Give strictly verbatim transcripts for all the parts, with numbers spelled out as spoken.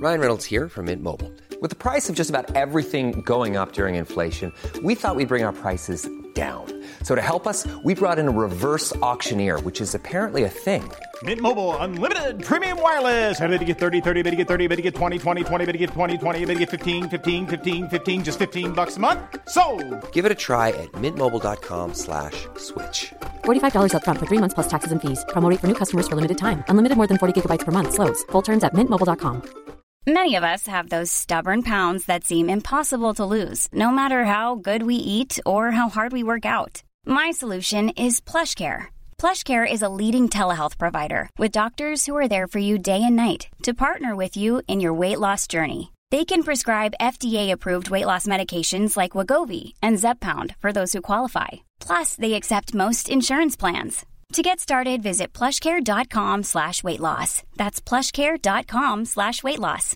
Ryan Reynolds here from Mint Mobile. With the price of just about everything going up during inflation, we thought we'd bring our prices down. So to help us, we brought in a reverse auctioneer, which is apparently a thing. Mint Mobile Unlimited Premium Wireless. How to get thirty, thirty, how to get thirty, how to get twenty, twenty, twenty, how to get twenty, twenty, how to get fifteen, fifteen, fifteen, fifteen, just fifteen bucks a month? Sold! Give it a try at mintmobile.com slash switch. forty-five dollars up front for three months plus taxes and fees. Promo rate for new customers for limited time. Unlimited more than forty gigabytes per month. Slows full terms at mint mobile dot com. Many of us have those stubborn pounds that seem impossible to lose, no matter how good we eat or how hard we work out. My solution is PlushCare. PlushCare is a leading telehealth provider with doctors who are there for you day and night to partner with you in your weight loss journey. They can prescribe F D A-approved weight loss medications like Wegovy and Zepbound for those who qualify. Plus, they accept most insurance plans. To get started, visit plushcare.com slash weight loss. That's plushcare.com slash weight loss.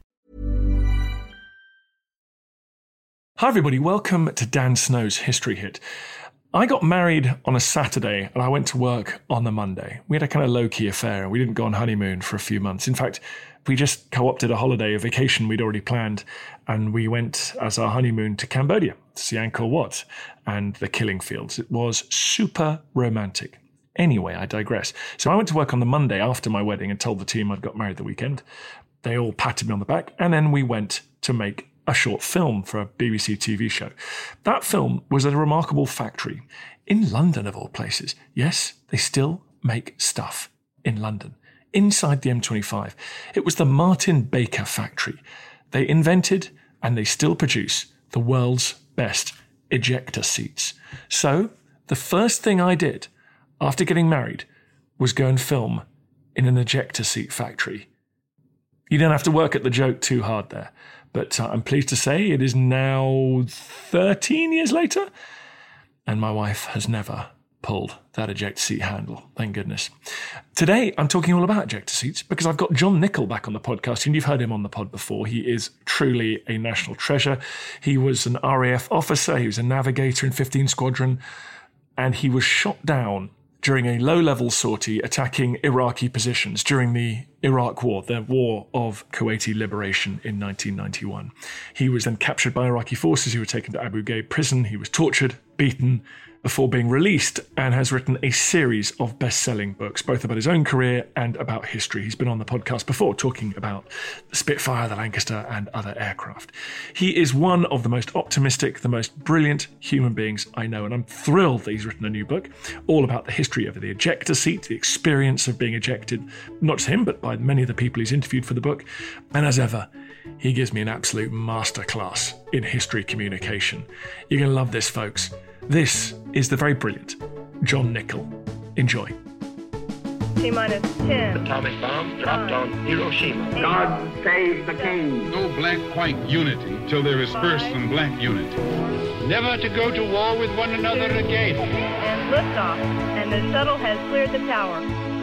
Hi everybody, welcome to Dan Snow's History Hit. I got married on a Saturday and I went to work on the Monday. We had a kind of low-key affair and we didn't go on honeymoon for a few months. In fact, we just co-opted a holiday, a vacation we'd already planned, and we went as our honeymoon to Cambodia to see Angkor Wat and the Killing Fields. It was super romantic. Anyway, I digress. So I went to work on the Monday after my wedding and told the team I'd got married the weekend. They all patted me on the back, and then we went to make a short film for a B B C T V show. That film was a remarkable factory in London, of all places. Yes, they still make stuff in London, inside the M twenty-five. It was the Martin Baker factory. They invented, and they still produce, the world's best ejector seats. So the first thing I did after getting married was go and film in an ejector seat factory. You don't have to work at the joke too hard there, but uh, I'm pleased to say it is now thirteen years later, and my wife has never pulled that ejector seat handle, thank goodness. Today, I'm talking all about ejector seats because I've got John Nichol back on the podcast, and you've heard him on the pod before. He is truly a national treasure. He was an R A F officer, he was a navigator in fifteenth Squadron, and he was shot down during a low-level sortie attacking Iraqi positions during the Iraq War, the War of Kuwaiti Liberation in nineteen ninety-one. He was then captured by Iraqi forces. He was taken to Abu Ghraib prison. He was tortured, beaten, before being released, and has written a series of best-selling books, both about his own career and about history. He's been on the podcast before talking about the Spitfire, the Lancaster, and other aircraft. He is one of the most optimistic, the most brilliant human beings I know, and I'm thrilled that he's written a new book all about the history of the ejector seat, the experience of being ejected, not just him, but by many of the people he's interviewed for the book. And as ever, he gives me an absolute masterclass in history communication. You're going to love this, folks. This is the very brilliant John Nichol. Enjoy. T-minus ten. Atomic bomb dropped on Hiroshima. God save the king. No black-white unity till there is first some black unity. Never to go to war with one another again. And liftoff, and the shuttle has cleared the tower.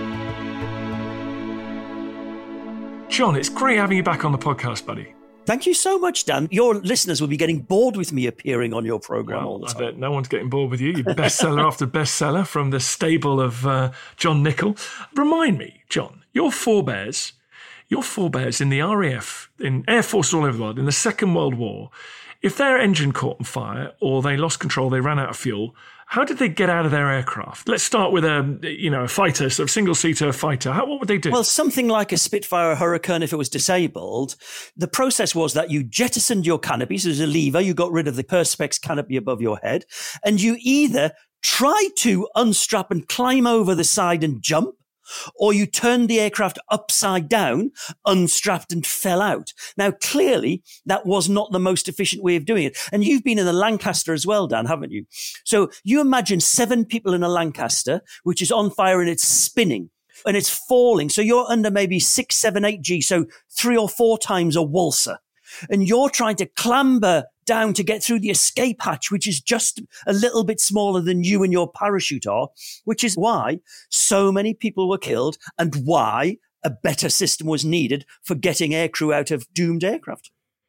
John, it's great having you back on the podcast, buddy. Thank you so much, Dan. Your listeners will be getting bored with me appearing on your program well, all the time. I bet no one's getting bored with you. You're bestseller after bestseller from the stable of uh, John Nichol. Remind me, John, your forebears, your forebears in the R A F, in Air Force all over the world, in the Second World War, if their engine caught on fire or they lost control, they ran out of fuel, how did they get out of their aircraft? Let's start with a, you know, a fighter, sort of single-seater fighter. How, what would they do? Well, something like a Spitfire or Hurricane, if it was disabled, the process was that you jettisoned your canopy. So there's a lever. You got rid of the Perspex canopy above your head. And you either tried to unstrap and climb over the side and jump, or you turned the aircraft upside down, unstrapped and fell out. Now, clearly, that was not the most efficient way of doing it. And you've been in the Lancaster as well, Dan, haven't you? So you imagine seven people in a Lancaster, which is on fire and it's spinning and it's falling. So you're under maybe six, seven, eight G, so three or four times a waltzer. And you're trying to clamber down to get through the escape hatch, which is just a little bit smaller than you and your parachute are, which is why so many people were killed and why a better system was needed for getting aircrew out of doomed aircraft.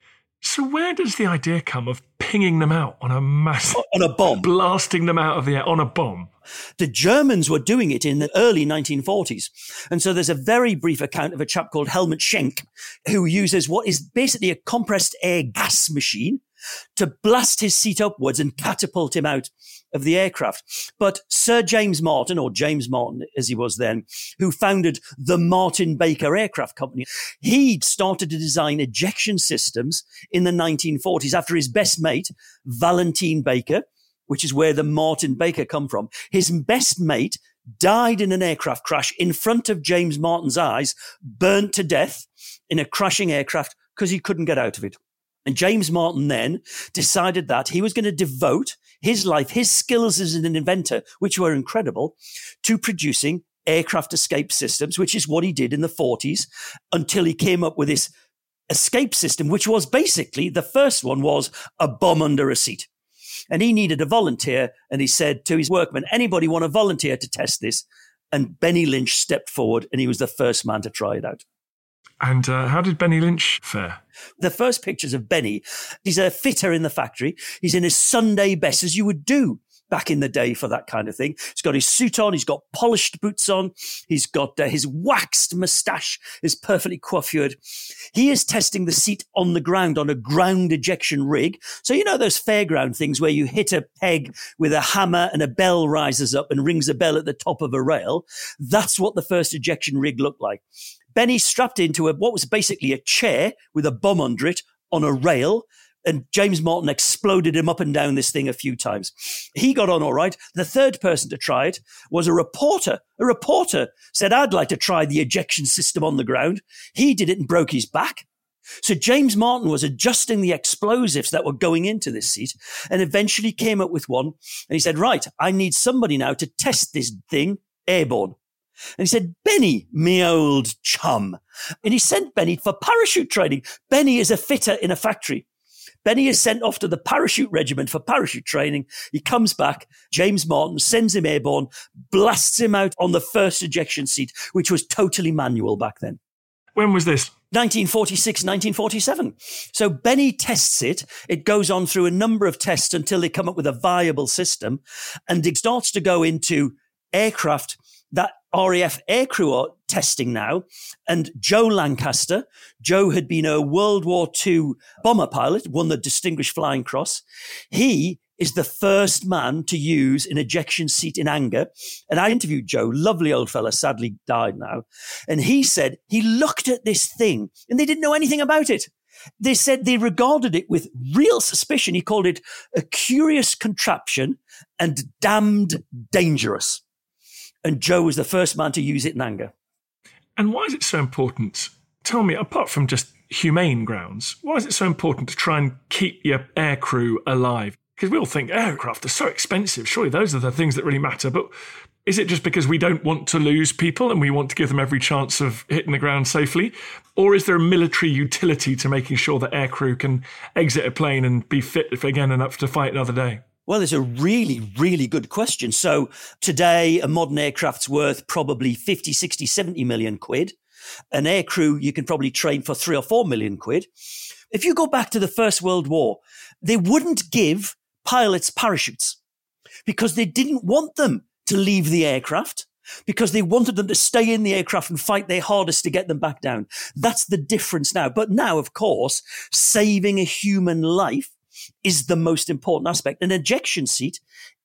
So where does the idea come of pinging them out on a massive... On a bomb. Blasting them out of the air on a bomb? The Germans were doing it in the early nineteen forties. And so there's a very brief account of a chap called Helmut Schenk, who uses what is basically a compressed air gas machine to blast his seat upwards and catapult him out of the aircraft. But Sir James Martin, or James Martin as he was then, who founded the Martin Baker Aircraft Company, he started to design ejection systems in the nineteen forties after his best mate, Valentine Baker, which is where the Martin Baker come from. His best mate died in an aircraft crash in front of James Martin's eyes, burnt to death in a crashing aircraft because he couldn't get out of it. And James Martin then decided that he was going to devote his life, his skills as an inventor, which were incredible, to producing aircraft escape systems, which is what he did in the forties until he came up with this escape system, which was basically, the first one was a bomb under a seat. And he needed a volunteer, and he said to his workmen, anybody want to volunteer to test this? And Benny Lynch stepped forward, and he was the first man to try it out. And uh, how did Benny Lynch fare? The first pictures of Benny, he's a fitter in the factory. He's in his Sunday best, as you would do back in the day for that kind of thing. He's got his suit on. He's got polished boots on. He's got uh, his waxed moustache is perfectly coiffured. He is testing the seat on the ground on a ground ejection rig. So, you know, those fairground things where you hit a peg with a hammer and a bell rises up and rings a bell at the top of a rail. That's what the first ejection rig looked like. Benny strapped into a, what was basically a chair with a bomb under it on a rail, and James Martin exploded him up and down this thing a few times. He got on all right. The third person to try it was a reporter. A reporter said, I'd like to try the ejection system on the ground. He did it and broke his back. So James Martin was adjusting the explosives that were going into this seat and eventually came up with one. And he said, right, I need somebody now to test this thing airborne. And he said, Benny, me old chum. And he sent Benny for parachute training. Benny is a fitter in a factory. Benny is sent off to the parachute regiment for parachute training. He comes back. James Martin sends him airborne, blasts him out on the first ejection seat, which was totally manual back then. When was this? nineteen forty-six, nineteen forty-seven. So Benny tests it. It goes on through a number of tests until they come up with a viable system. And it starts to go into aircraft that R A F aircrew are testing now. And Joe Lancaster, Joe had been a World War Two bomber pilot, won the Distinguished Flying Cross. He is the first man to use an ejection seat in anger. And I interviewed Joe, lovely old fella, sadly died now. And he said he looked at this thing and they didn't know anything about it. They said they regarded it with real suspicion. He called it a curious contraption and damned dangerous. And Joe was the first man to use it in anger. And why is it so important? Tell me, apart from just humane grounds, why is it so important to try and keep your aircrew alive? Because we all think aircraft are so expensive. Surely those are the things that really matter. But is it just because we don't want to lose people and we want to give them every chance of hitting the ground safely? Or is there a military utility to making sure that aircrew can exit a plane and be fit again enough to fight another day? Well, it's a really, really good question. So today, a modern aircraft's worth probably fifty, sixty, seventy million quid. An aircrew, you can probably train for three or four million quid. If you go back to the First World War, they wouldn't give pilots parachutes because they didn't want them to leave the aircraft, because they wanted them to stay in the aircraft and fight their hardest to get them back down. That's the difference now. But now, of course, saving a human life is the most important aspect. An ejection seat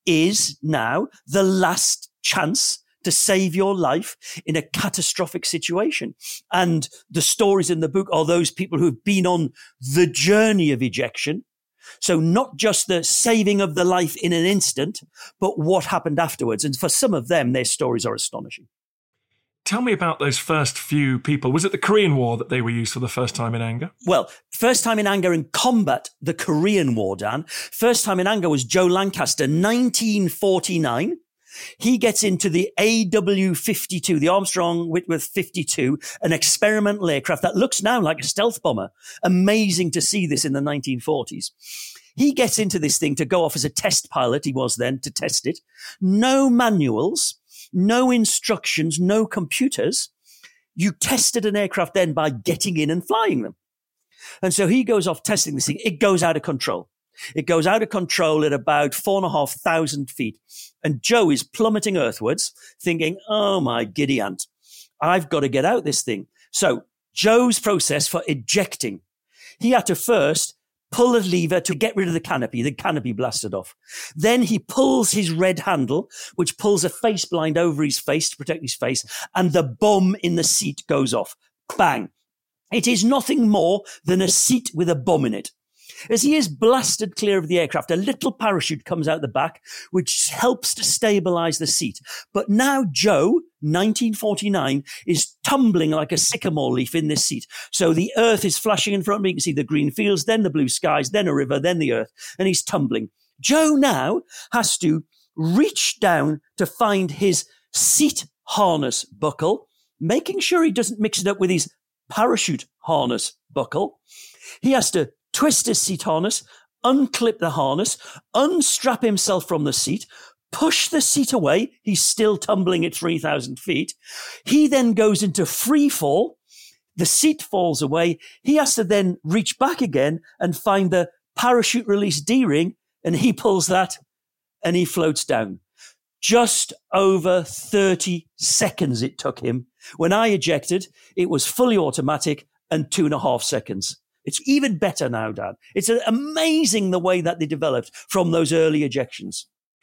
is now the last chance to save your life in a catastrophic situation. And the stories in the book are those people who've been on the journey of ejection. So not just the saving of the life in an instant, but what happened afterwards. And for some of them, their stories are astonishing. Tell me about those first few people. Was it the Korean War that they were used for the first time in anger? Well, first time in anger in combat, the Korean War, Dan. First time in anger was Joe Lancaster, nineteen forty-nine. He gets into the A W fifty-two, the Armstrong Whitworth fifty-two, an experimental aircraft that looks now like a stealth bomber. Amazing to see this in the nineteen forties. He gets into this thing to go off as a test pilot. He was then to test it. No manuals. No instructions, no computers. You tested an aircraft then by getting in and flying them. And so he goes off testing this thing. It goes out of control. It goes out of control at about four and a half thousand feet. And Joe is plummeting earthwards, thinking, oh my giddy aunt, I've got to get out this thing. So Joe's process for ejecting, he had to first pull a lever to get rid of the canopy. The canopy blasted off. Then he pulls his red handle, which pulls a face blind over his face to protect his face, and the bum in the seat goes off. Bang. It is nothing more than a seat with a bum in it. As he is blasted clear of the aircraft, a little parachute comes out the back, which helps to stabilize the seat. But now Joe, nineteen forty-nine, is tumbling like a sycamore leaf in this seat. So the earth is flashing in front of me. You can see the green fields, then the blue skies, then a river, then the earth, and he's tumbling. Joe now has to reach down to find his seat harness buckle, making sure he doesn't mix it up with his parachute harness buckle. He has to twist his seat harness, unclip the harness, unstrap himself from the seat, push the seat away. He's still tumbling at three thousand feet. He then goes into free fall. The seat falls away. He has to then reach back again and find the parachute release D-ring, and he pulls that and he floats down. Just over thirty seconds it took him. When I ejected, it was fully automatic and two and a half seconds. It's even better now, Dan. It's amazing the way that they developed from those early ejections.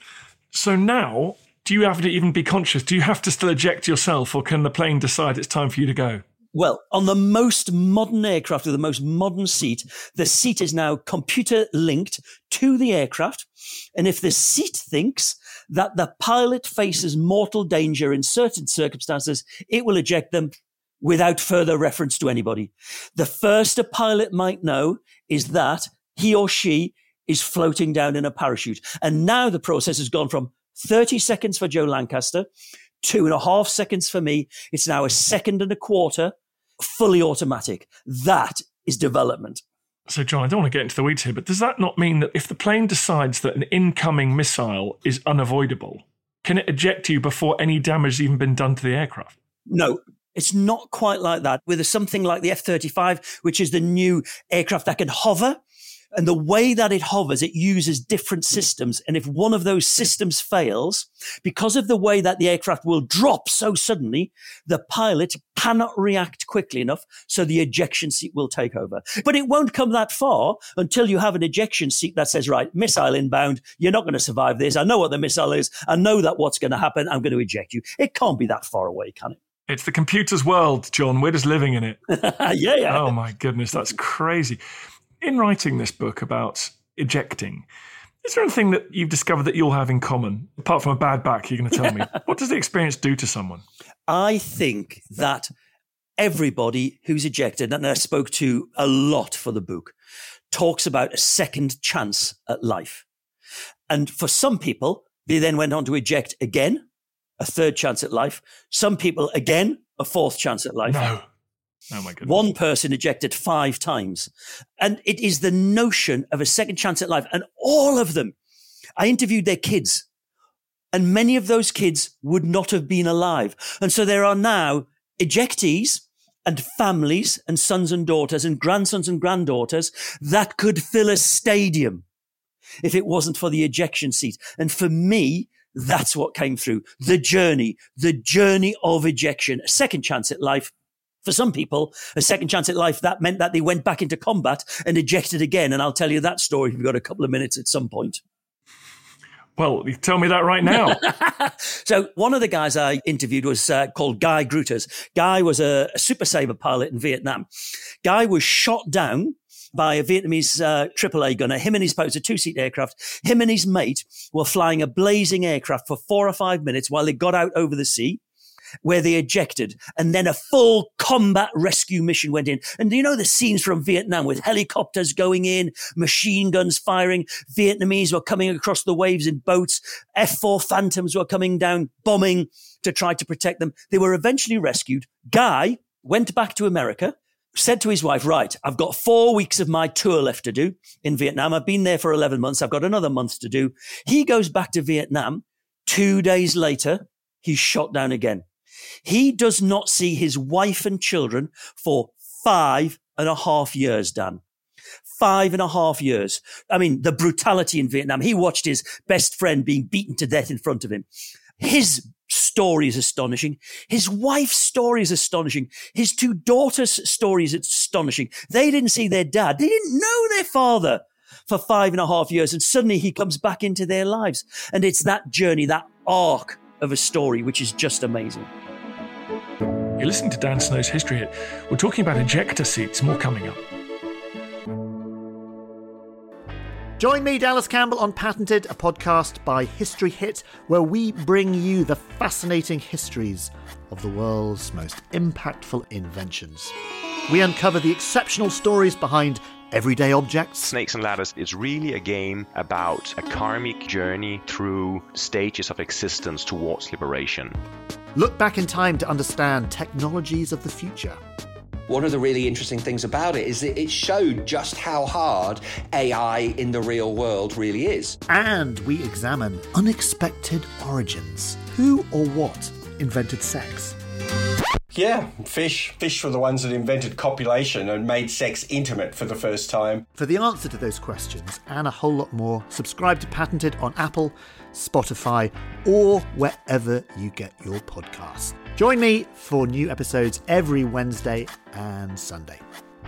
So now, do you have to even be conscious? Do you have to still eject yourself, or can the plane decide it's time for you to go? Well, on the most modern aircraft with the most modern seat, the seat is now computer linked to the aircraft. And if the seat thinks that the pilot faces mortal danger in certain circumstances, it will eject them without further reference to anybody. The first a pilot might know is that he or she is floating down in a parachute. And now the process has gone from thirty seconds for Joe Lancaster, two and a half seconds for me. It's now a second and a quarter, fully automatic. That is development. So, John, I don't want to get into the weeds here, but does that not mean that if the plane decides that an incoming missile is unavoidable, can it eject you before any damage has even been done to the aircraft? No. It's not quite like that. With something like the F thirty-five, which is the new aircraft that can hover, and the way that it hovers, it uses different systems. And if one of those systems fails, because of the way that the aircraft will drop so suddenly, the pilot cannot react quickly enough, so the ejection seat will take over. But it won't come that far until you have an ejection seat that says, right, missile inbound, you're not going to survive this. I know what the missile is. I know that what's going to happen. I'm going to eject you. It can't be that far away, can it? It's the computer's world, John. We're just living in it. yeah, yeah. Oh, my goodness. That's crazy. In writing this book about ejecting, is there anything that you've discovered that you'll have in common? Apart from a bad back, you're going to tell me. What does the experience do to someone? I think that everybody who's ejected, and I spoke to a lot for the book, talks about a second chance at life. And for some people, they then went on to eject again, a third chance at life. Some people, again, a fourth chance at life. No. Oh, my goodness. One person ejected five times. And it is the notion of a second chance at life. And all of them, I interviewed their kids, and many of those kids would not have been alive. And so there are now ejectees and families and sons and daughters and grandsons and granddaughters that could fill a stadium if it wasn't for the ejection seat. And for me, that's what came through. The journey, the journey of ejection, a second chance at life. For some people, a second chance at life, that meant that they went back into combat and ejected again. And I'll tell you that story if you've got a couple of minutes at some point. Well, you tell me that right now. So one of the guys I interviewed was uh, called Guy Gruters. Guy was a, a Super Sabre pilot in Vietnam. Guy was shot down by a Vietnamese uh, triple A gunner. Him and his pilot, a two-seat aircraft. Him and his mate were flying a blazing aircraft for four or five minutes while they got out over the sea, where they ejected, and then a full combat rescue mission went in. And you know the scenes from Vietnam with helicopters going in, machine guns firing, Vietnamese were coming across the waves in boats, F four Phantoms were coming down, bombing to try to protect them. They were eventually rescued. Guy went back to America, said to his wife, right, I've got four weeks of my tour left to do in Vietnam. I've been there for eleven months. I've got another month to do. He goes back to Vietnam. Two days later, he's shot down again. He does not see his wife and children for five and a half years, Dan. Five and a half years. I mean, the brutality in Vietnam. He watched his best friend being beaten to death in front of him. His story is astonishing. His wife's story is astonishing. His two daughters' story is astonishing. They didn't see their dad. They didn't know their father for five and a half years. And suddenly he comes back into their lives. And it's that journey, that arc of a story, which is just amazing. You're listening to Dan Snow's History Hit. We're talking about ejector seats. More coming up. Join me, Dallas Campbell, on Patented, a podcast by History Hit, where we bring you the fascinating histories of the world's most impactful inventions. We uncover the exceptional stories behind everyday objects. Snakes and Ladders is really a game about a karmic journey through stages of existence towards liberation. Look back in time to understand technologies of the future. One of the really interesting things about it is that it showed just how hard A I in the real world really is. And we examine unexpected origins. Who or what invented sex? Yeah, fish. Fish were the ones that invented copulation and made sex intimate for the first time. For the answer to those questions and a whole lot more, subscribe to Patented on Apple, Spotify, or wherever you get your podcasts. Join me for new episodes every Wednesday and Sunday.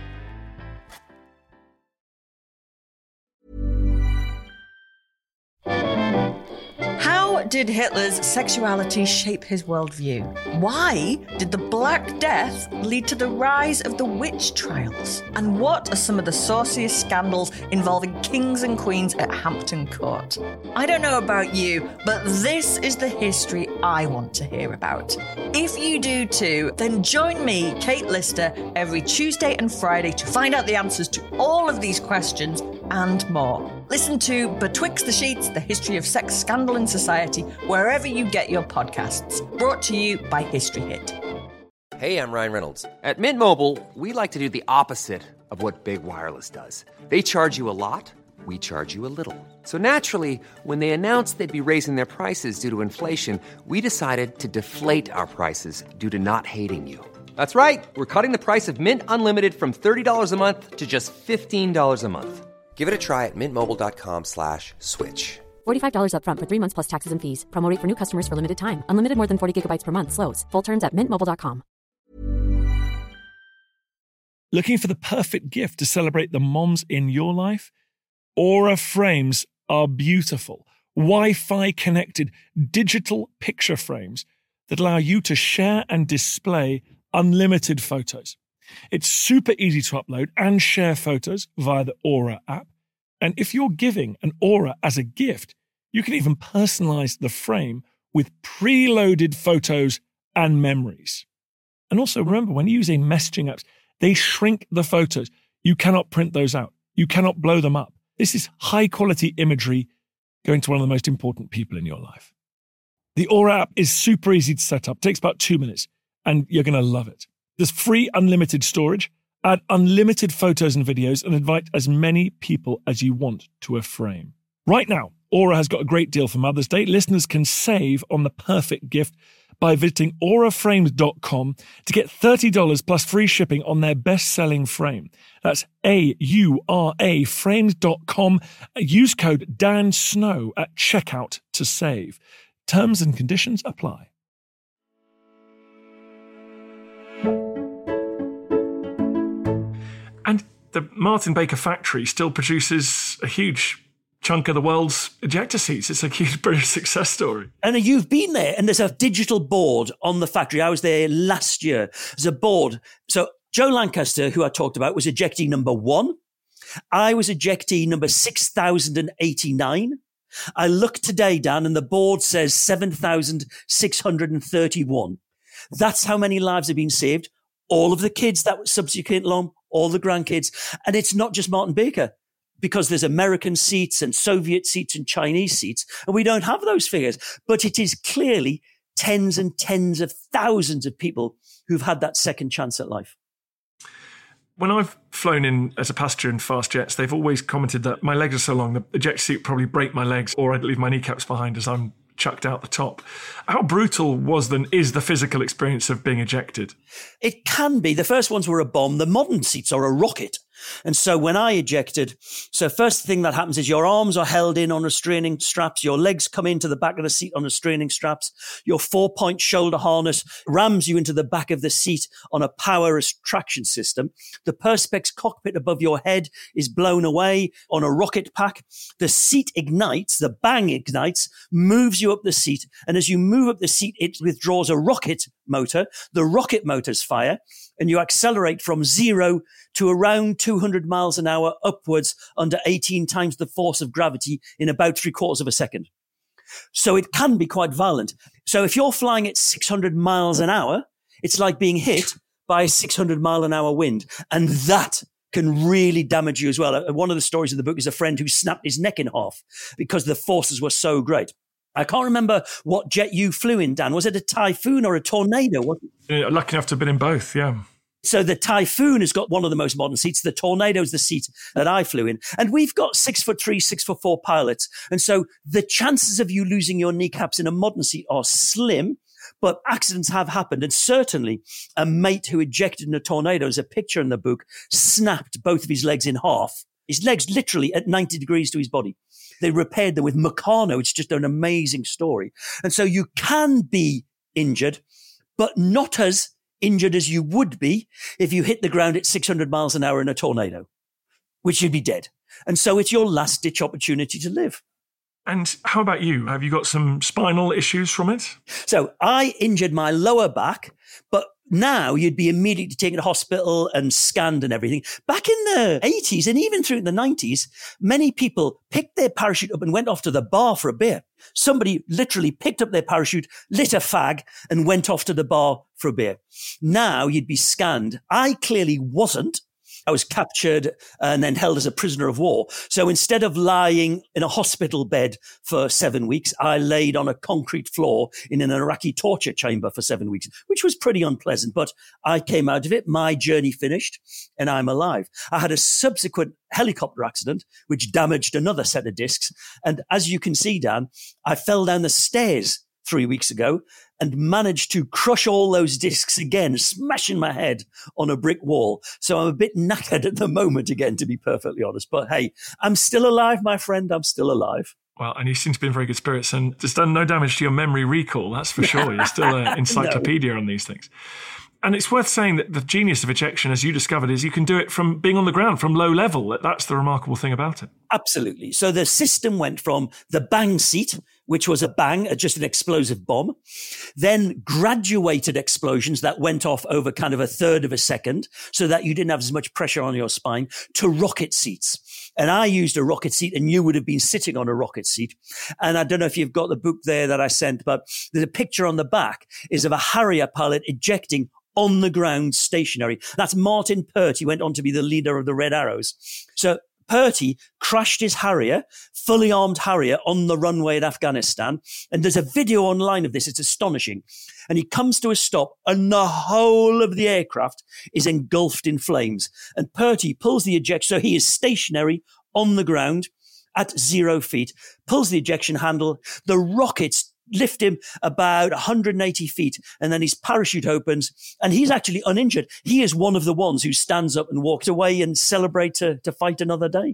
How did Hitler's sexuality shape his worldview? Why did the Black Death lead to the rise of the witch trials? And what are some of the sauciest scandals involving kings and queens at Hampton Court? I don't know about you, but this is the history I want to hear about. If you do too, then join me, Kate Lister, every Tuesday and Friday to find out the answers to all of these questions and more. Listen to Betwixt the Sheets, the history of sex, scandal and society, wherever you get your podcasts. Brought to you by History Hit. Hey, I'm Ryan Reynolds. At Mint Mobile, we like to do the opposite of what Big Wireless does. They charge you a lot, we charge you a little. So naturally, when they announced they'd be raising their prices due to inflation, we decided to deflate our prices due to not hating you. That's right. We're cutting the price of Mint Unlimited from thirty dollars a month to just fifteen dollars a month. Give it a try at mintmobile.com slash switch. forty-five dollars up front for three months plus taxes and fees. Promo rate for new customers for limited time. Unlimited more than forty gigabytes per month. Slows full terms at mint mobile dot com. Looking for the perfect gift to celebrate the moms in your life? Aura frames are beautiful, Wi-Fi connected digital picture frames that allow you to share and display unlimited photos. It's super easy to upload and share photos via the Aura app. And if you're giving an Aura as a gift, you can even personalize the frame with preloaded photos and memories. And also remember, when using messaging apps, they shrink the photos. You cannot print those out. You cannot blow them up. This is high quality imagery going to one of the most important people in your life. The Aura app is super easy to set up. It takes about two minutes and you're going to love it. There's free unlimited storage, add unlimited photos and videos, and invite as many people as you want to a frame. Right now, Aura has got a great deal for Mother's Day. Listeners can save on the perfect gift by visiting aura frames dot com to get thirty dollars plus free shipping on their best-selling frame. That's A U R A frames dot com. Use code Dan Snow at checkout to save. Terms and conditions apply. And the Martin Baker factory still produces a huge chunk of the world's ejector seats. It's a huge British success story. And you've been there, and there's a digital board on the factory. I was there last year. There's a board. So Joe Lancaster, who I talked about, was ejectee number one. I was ejectee number six thousand eighty-nine. I looked today, Dan, and the board says seven thousand six hundred thirty-one. That's how many lives have been saved. All of the kids that were subsequent along, all the grandkids. And it's not just Martin Baker, because there's American seats and Soviet seats and Chinese seats, and we don't have those figures. But it is clearly tens and tens of thousands of people who've had that second chance at life. When I've flown in as a passenger in fast jets, they've always commented that my legs are so long, the ejector seat would probably break my legs, or I'd leave my kneecaps behind as I'm chucked out the top. How brutal was the, is the physical experience of being ejected? It can be. The first ones were a bomb. The modern seats are a rocket. And so when I ejected, so first thing that happens is your arms are held in on restraining straps. Your legs come into the back of the seat on restraining straps. Your four-point shoulder harness rams you into the back of the seat on a power retraction system. The Perspex cockpit above your head is blown away on a rocket pack. The seat ignites, the bang ignites, moves you up the seat. And as you move up the seat, it withdraws a rocket motor. The rocket motors fire, and you accelerate from zero to around two hundred miles an hour upwards under eighteen times the force of gravity in about three quarters of a second. So it can be quite violent. So if you're flying at six hundred miles an hour, it's like being hit by a six hundred mile an hour wind. And that can really damage you as well. One of the stories of the book is a friend who snapped his neck in half because the forces were so great. I can't remember what jet you flew in, Dan. Was it a Typhoon or a Tornado? Yeah, lucky enough to have been in both, yeah. So the Typhoon has got one of the most modern seats. The Tornado is the seat that I flew in. And we've got six foot three, six foot four pilots. And so the chances of you losing your kneecaps in a modern seat are slim, but accidents have happened. And certainly a mate who ejected in a Tornado, there's a picture in the book, snapped both of his legs in half. His legs literally at ninety degrees to his body. They repaired them with Meccano. It's just an amazing story. And so you can be injured, but not as injured as you would be if you hit the ground at six hundred miles an hour in a tornado, which you'd be dead. And so it's your last ditch opportunity to live. And how about you? Have you got some spinal issues from it? So I injured my lower back, but now you'd be immediately taken to hospital and scanned and everything. Back in the eighties and even through the nineties, many people picked their parachute up and went off to the bar for a beer. Somebody literally picked up their parachute, lit a fag, and went off to the bar for a beer. Now you'd be scanned. I clearly wasn't. I was captured and then held as a prisoner of war. So instead of lying in a hospital bed for seven weeks, I laid on a concrete floor in an Iraqi torture chamber for seven weeks, which was pretty unpleasant. But I came out of it. My journey finished and I'm alive. I had a subsequent helicopter accident, which damaged another set of discs. And as you can see, Dan, I fell down the stairs three weeks ago and managed to crush all those discs again, smashing my head on a brick wall. So I'm a bit knackered at the moment again, to be perfectly honest. But hey, I'm still alive, my friend. I'm still alive. Well, and you seem to be in very good spirits and it's done no damage to your memory recall, that's for sure. You're still an encyclopedia no. on these things. And it's worth saying that the genius of ejection, as you discovered, is you can do it from being on the ground, from low level. That's the remarkable thing about it. Absolutely. So the system went from the bang seat, which was a bang, just an explosive bomb, then graduated explosions that went off over kind of a third of a second so that you didn't have as much pressure on your spine, to rocket seats. And I used a rocket seat and you would have been sitting on a rocket seat. And I don't know if you've got the book there that I sent, but there's a picture on the back is of a Harrier pilot ejecting on the ground stationary. That's Martin Purty, went on to be the leader of the Red Arrows. So Purty crashed his Harrier, fully armed Harrier, on the runway in Afghanistan. And there's a video online of this. It's astonishing. And he comes to a stop and the whole of the aircraft is engulfed in flames. And Purty pulls the ejection. So he is stationary on the ground at zero feet, pulls the ejection handle. The rockets lift him about one hundred eighty feet and then his parachute opens and he's actually uninjured. He is one of the ones who stands up and walks away and celebrates to, to fight another day.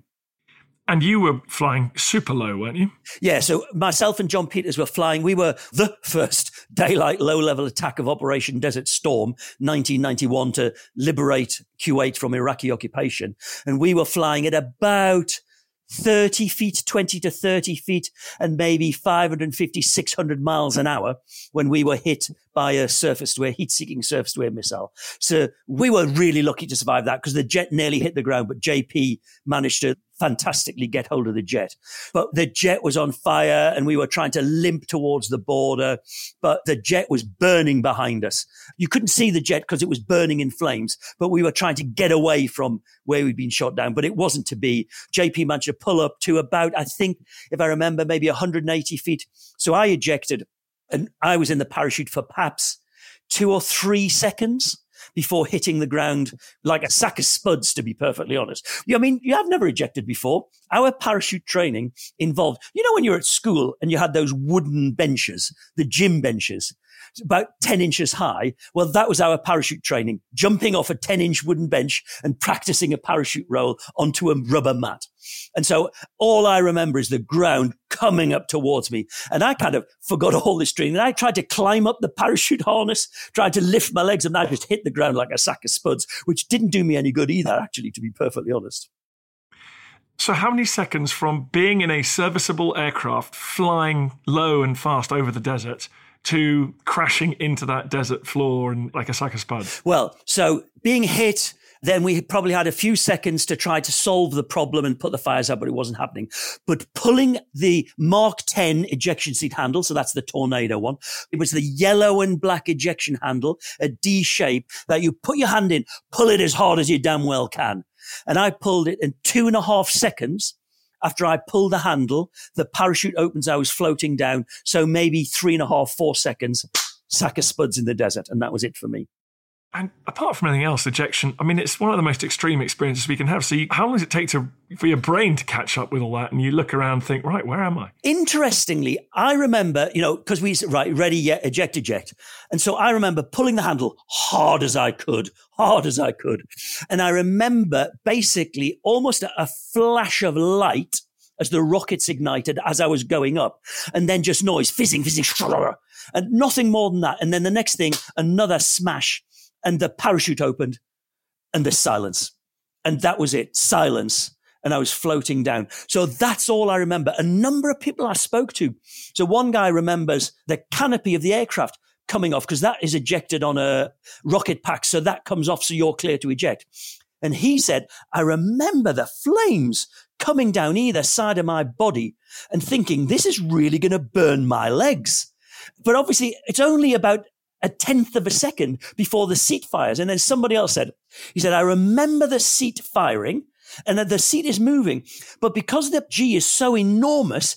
And you were flying super low, weren't you? Yeah, so myself and John Peters were flying. We were the first daylight low-level attack of Operation Desert Storm, nineteen ninety-one, to liberate Kuwait from Iraqi occupation. And we were flying at about thirty feet, twenty to thirty feet, and maybe five fifty, six hundred miles an hour when we were hit by a surface-to-air, heat-seeking surface-to-air missile. So we were really lucky to survive that because the jet nearly hit the ground, but J P managed to fantastically get hold of the jet. But the jet was on fire and we were trying to limp towards the border, but the jet was burning behind us. You couldn't see the jet because it was burning in flames, but we were trying to get away from where we'd been shot down, but it wasn't to be. J P managed to pull up to about, I think, if I remember, maybe one hundred eighty feet. So I ejected and I was in the parachute for perhaps two or three seconds before hitting the ground like a sack of spuds, to be perfectly honest. I mean, you have never ejected before. Our parachute training involved, you know, when you were at school and you had those wooden benches, the gym benches, about ten inches high. Well, that was our parachute training, jumping off a ten inch wooden bench and practicing a parachute roll onto a rubber mat. And so all I remember is the ground coming up towards me. And I kind of forgot all this training. And I tried to climb up the parachute harness, tried to lift my legs, and I just hit the ground like a sack of spuds, which didn't do me any good either, actually, to be perfectly honest. So how many seconds from being in a serviceable aircraft, flying low and fast over the desert, to crashing into that desert floor and like a sack of spuds? Well, so being hit, then we probably had a few seconds to try to solve the problem and put the fires out, but it wasn't happening. But pulling the Mark ten ejection seat handle, so that's the Tornado one, it was the yellow and black ejection handle, a D shape that you put your hand in, pull it as hard as you damn well can. And I pulled it in two and a half seconds. After I pulled the handle, the parachute opens, I was floating down. So maybe three and a half, four seconds, sack of spuds in the desert. And that was it for me. And apart from anything else, ejection, I mean, it's one of the most extreme experiences we can have. So you, how long does it take to for your brain to catch up with all that? And you look around and think, right, where am I? Interestingly, I remember, you know, because we said, right, ready, yet, eject, eject. And so I remember pulling the handle hard as I could, hard as I could. And I remember basically almost a, a flash of light as the rockets ignited as I was going up. And then just noise, fizzing, fizzing, and nothing more than that. And then the next thing, another smash. And the parachute opened and the silence. And that was it, silence. And I was floating down. So that's all I remember. A number of people I spoke to. So one guy remembers the canopy of the aircraft coming off because that is ejected on a rocket pack. So that comes off so you're clear to eject. And he said, I remember the flames coming down either side of my body and thinking, this is really going to burn my legs. But obviously, it's only about a tenth of a second before the seat fires. And then somebody else said, he said, I remember the seat firing and that the seat is moving. But because the G is so enormous,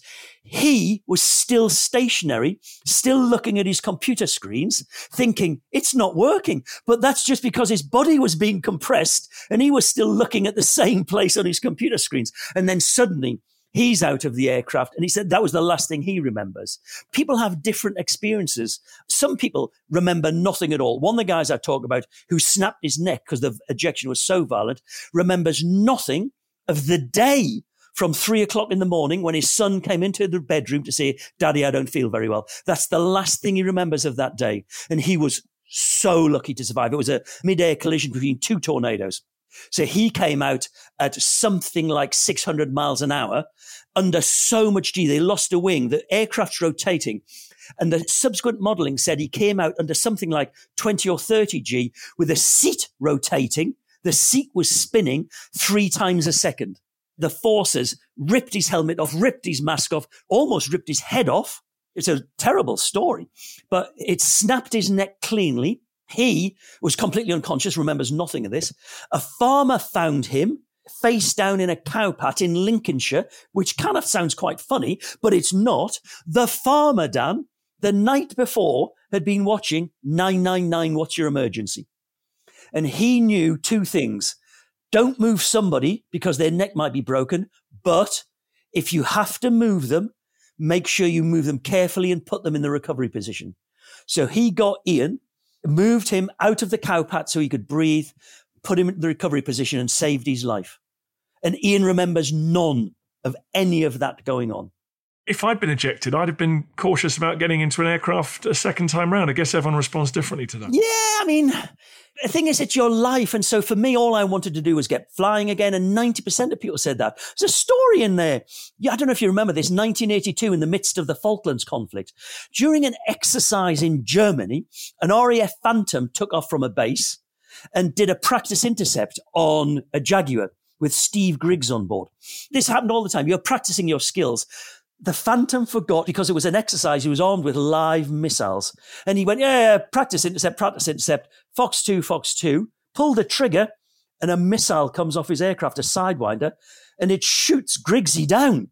he was still stationary, still looking at his computer screens, thinking it's not working. But that's just because his body was being compressed and he was still looking at the same place on his computer screens. And then suddenly he's out of the aircraft. And he said that was the last thing he remembers. People have different experiences. Some people remember nothing at all. One of the guys I talk about who snapped his neck because the ejection was so violent remembers nothing of the day from three o'clock in the morning when his son came into the bedroom to say, Daddy, I don't feel very well. That's the last thing he remembers of that day. And he was so lucky to survive. It was a mid-air collision between two tornadoes. So he came out at something like six hundred miles an hour under so much G. They lost a wing. The aircraft's rotating. And the subsequent modeling said he came out under something like twenty or thirty G with the seat rotating. The seat was spinning three times a second. The forces ripped his helmet off, ripped his mask off, almost ripped his head off. It's a terrible story, but it snapped his neck cleanly. He was completely unconscious, remembers nothing of this. A farmer found him face down in a cow pat in Lincolnshire, which kind of sounds quite funny, but it's not. The farmer, Dan, the night before had been watching nine nine nine, What's Your Emergency? And he knew two things. Don't move somebody because their neck might be broken, but if you have to move them, make sure you move them carefully and put them in the recovery position. So he got Ian, moved him out of the cow pat so he could breathe, put him in the recovery position and saved his life. And Ian remembers none of any of that going on. If I'd been ejected, I'd have been cautious about getting into an aircraft a second time round. I guess everyone responds differently to that. Yeah, I mean, the thing is, it's your life. And so for me, all I wanted to do was get flying again. And ninety percent of people said that. There's a story in there. Yeah, I don't know if you remember this, nineteen eighty-two, in the midst of the Falklands conflict. During an exercise in Germany, an R A F Phantom took off from a base and did a practice intercept on a Jaguar with Steve Griggs on board. This happened all the time. You're practicing your skills. The Phantom forgot, because it was an exercise, he was armed with live missiles. And he went, yeah, yeah, practice intercept, practice intercept, Fox two, Fox two, pull the trigger, and a missile comes off his aircraft, a Sidewinder, and it shoots Griggsy down.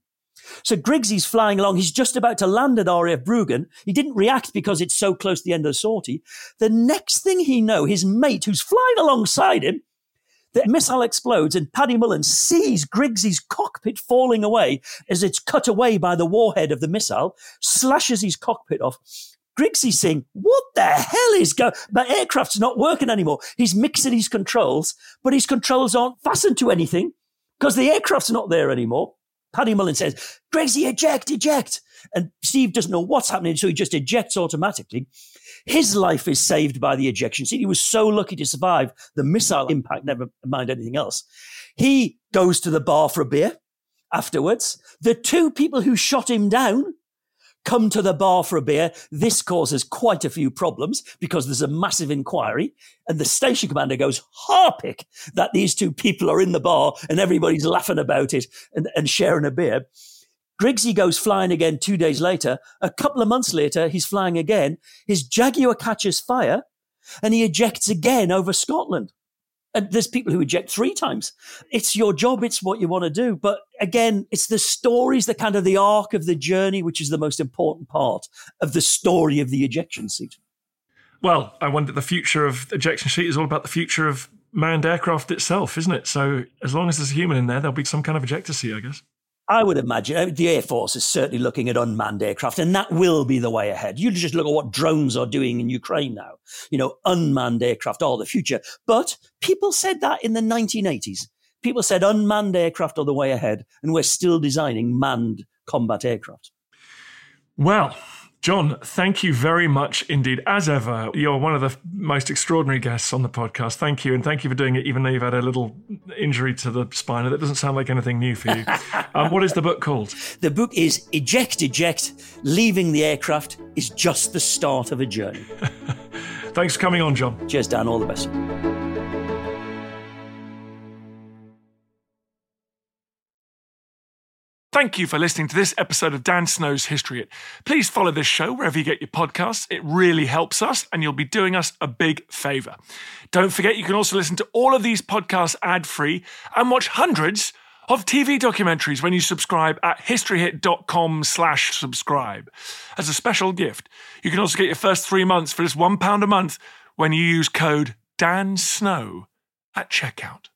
So Griggsy's flying along. He's just about to land at R A F Bruggen. He didn't react because it's so close to the end of the sortie. The next thing he knows, his mate, who's flying alongside him, the missile explodes and Paddy Mullen sees Griggsy's cockpit falling away as it's cut away by the warhead of the missile, slashes his cockpit off. Griggsy's saying, what the hell is going on? My aircraft's not working anymore. He's mixing his controls, but his controls aren't fastened to anything because the aircraft's not there anymore. Paddy Mullen says, Griggsy, eject, eject. And Steve doesn't know what's happening, so he just ejects automatically. His life is saved by the ejection seat. He was so lucky to survive the missile impact, never mind anything else. He goes to the bar for a beer afterwards. The two people who shot him down come to the bar for a beer. This causes quite a few problems because there's a massive inquiry. And the station commander goes, harpic that these two people are in the bar and everybody's laughing about it and, and sharing a beer. Griggsy goes flying again two days later. A couple of months later, he's flying again. His Jaguar catches fire and he ejects again over Scotland. And there's people who eject three times. It's your job. It's what you want to do. But again, it's the stories, the kind of the arc of the journey, which is the most important part of the story of the ejection seat. Well, I wonder, the future of the ejection seat is all about the future of manned aircraft itself, isn't it? So as long as there's a human in there, there'll be some kind of ejector seat, I guess. I would imagine the Air Force is certainly looking at unmanned aircraft, and that will be the way ahead. You just look at what drones are doing in Ukraine now. You know, unmanned aircraft are the future. But people said that in the nineteen eighties. People said unmanned aircraft are the way ahead, and we're still designing manned combat aircraft. Well, John, thank you very much indeed. As ever, you're one of the most extraordinary guests on the podcast. Thank you. And thank you for doing it, even though you've had a little injury to the spine. That doesn't sound like anything new for you. um, what is the book called? The book is Eject, Eject. Leaving the aircraft is just the start of a journey. Thanks for coming on, John. Cheers, Dan. All the best. Thank you for listening to this episode of Dan Snow's History Hit. Please follow this show wherever you get your podcasts. It really helps us, and you'll be doing us a big favour. Don't forget, you can also listen to all of these podcasts ad-free and watch hundreds of T V documentaries when you subscribe at historyhit.com slash subscribe. As a special gift, you can also get your first three months for just one pound a month when you use code DANSNOW at checkout.